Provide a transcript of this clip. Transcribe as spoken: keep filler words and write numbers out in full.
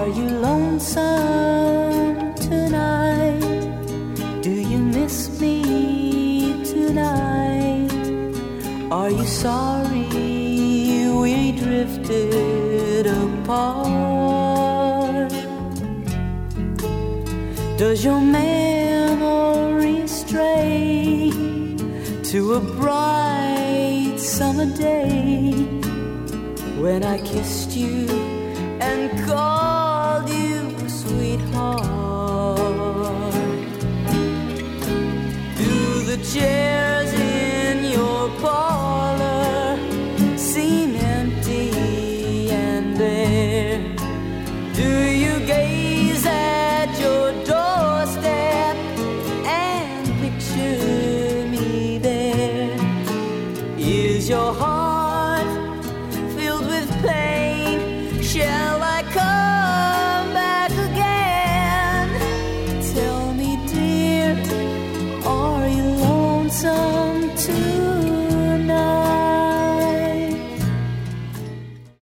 Are you lonesome tonight? Do you miss me tonight? Are you sorry we drifted apart? Does your memory stray to a bright summer day when I kissed you and called you sweetheart? Do the chairs